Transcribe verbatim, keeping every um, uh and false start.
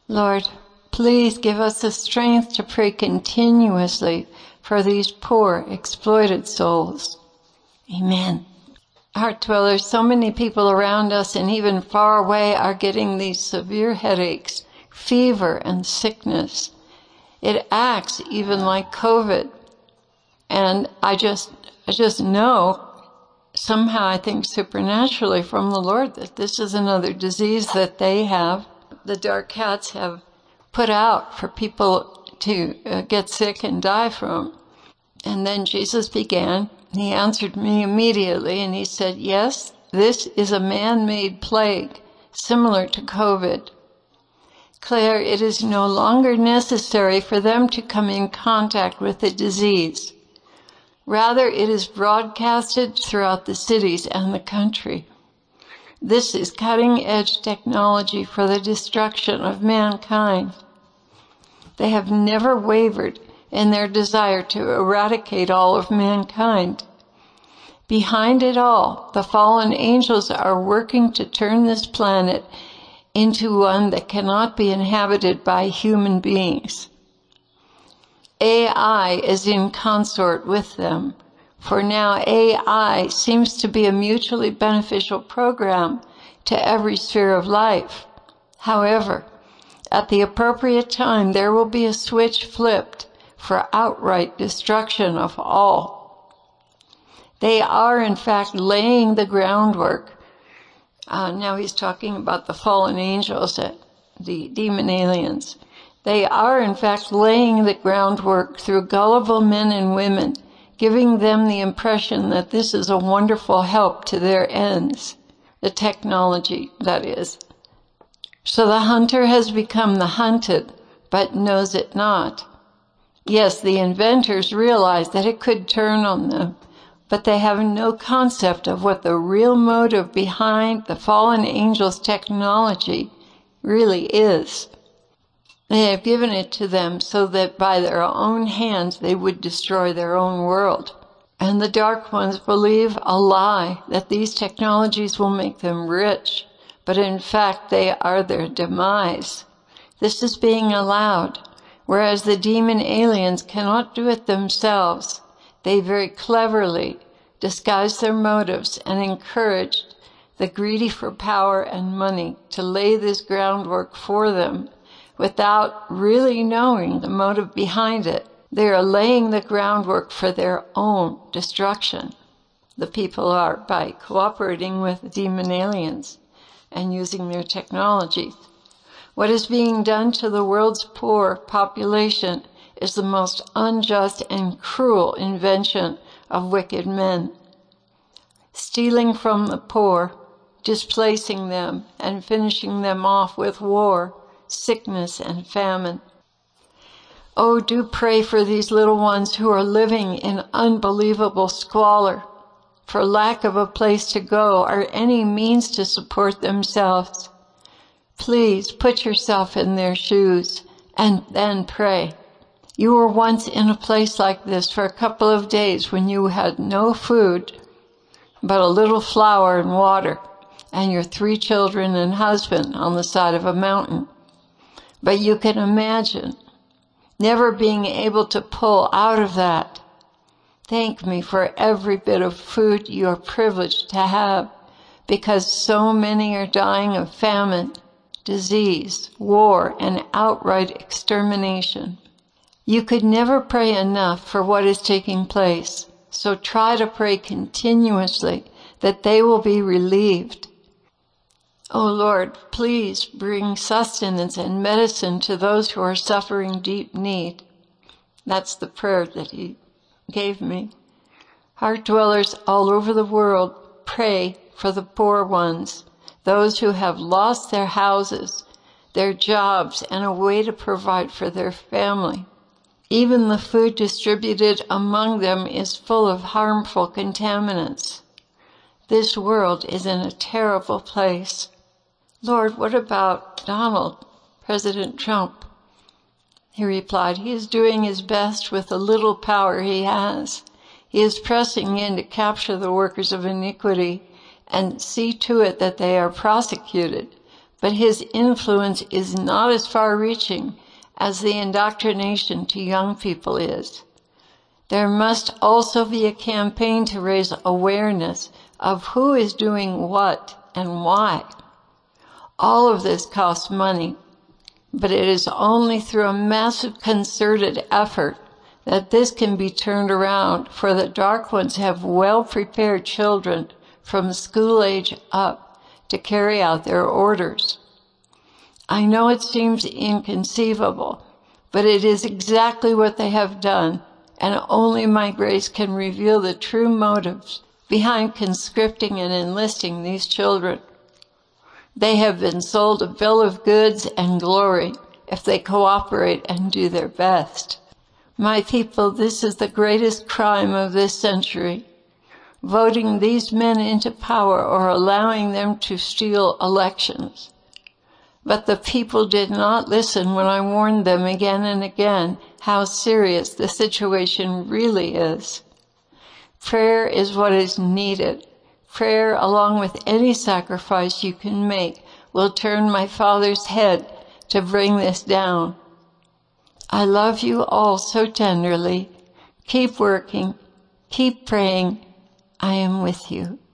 Lord, please give us the strength to pray continuously for these poor, exploited souls. Amen. Heart dwellers, so many people around us and even far away are getting these severe headaches, fever, and sickness. It acts even like COVID. And I just, I just know, somehow I think supernaturally from the Lord, that this is another disease that they have, the dark cats have put out for people to uh, get sick and die from. And then Jesus began. He answered me immediately, and he said, yes, this is a man-made plague, similar to COVID. Claire, it is no longer necessary for them to come in contact with the disease. Rather, it is broadcasted throughout the cities and the country. This is cutting-edge technology for the destruction of mankind. They have never wavered in their desire to eradicate all of mankind. Behind it all, the fallen angels are working to turn this planet into one that cannot be inhabited by human beings. A I is in consort with them, for now A I seems to be a mutually beneficial program to every sphere of life. However, at the appropriate time, there will be a switch flipped for outright destruction of all. They are, in fact, laying the groundwork. Uh, now he's talking about the fallen angels, uh, the demon aliens. They are, in fact, laying the groundwork through gullible men and women, giving them the impression that this is a wonderful help to their ends, the technology, that is. So the hunter has become the hunted, but knows it not. Yes, the inventors realize that it could turn on them, but they have no concept of what the real motive behind the fallen angels' technology really is. They have given it to them so that by their own hands they would destroy their own world. And the dark ones believe a lie that these technologies will make them rich, but in fact they are their demise. This is being allowed, whereas the demon aliens cannot do it themselves. They very cleverly disguise their motives and encourage the greedy for power and money to lay this groundwork for them without really knowing the motive behind it. They are laying the groundwork for their own destruction. The people are, by cooperating with demon aliens and using their technology. What is being done to the world's poor population is the most unjust and cruel invention of wicked men. Stealing from the poor, displacing them, and finishing them off with war, sickness, and famine. Oh, do pray for these little ones who are living in unbelievable squalor, for lack of a place to go or any means to support themselves. Please put yourself in their shoes and then pray. You were once in a place like this for a couple of days when you had no food but a little flour and water and your three children and husband on the side of a mountain. But you can imagine never being able to pull out of that. Thank me for every bit of food you are privileged to have, because so many are dying of famine, disease, war, and outright extermination. You could never pray enough for what is taking place, so try to pray continuously that they will be relieved. Oh Lord, please bring sustenance and medicine to those who are suffering deep need. That's the prayer that he gave me. Heart dwellers all over the world, pray for the poor ones, those who have lost their houses, their jobs, and a way to provide for their family. Even the food distributed among them is full of harmful contaminants. This world is in a terrible place. Lord, what about Donald, President Trump? He replied, he is doing his best with the little power he has. He is pressing in to capture the workers of iniquity and see to it that they are prosecuted. but his influence is not as far-reaching as the indoctrination to young people is. There must also be a campaign to raise awareness of who is doing what and why. All of this costs money, but it is only through a massive concerted effort that this can be turned around, for the Dark Ones have well-prepared children from school age up to carry out their orders. I know it seems inconceivable, but it is exactly what they have done, and only my grace can reveal the true motives behind conscripting and enlisting these children. They have been sold a bill of goods and glory if they cooperate and do their best. My people, this is the greatest crime of this century, voting these men into power or allowing them to steal elections. But the people did not listen when I warned them again and again how serious the situation really is. Prayer is what is needed. Prayer, along with any sacrifice you can make, will turn my Father's head to bring this down. I love you all so tenderly. Keep working. Keep praying. I am with you.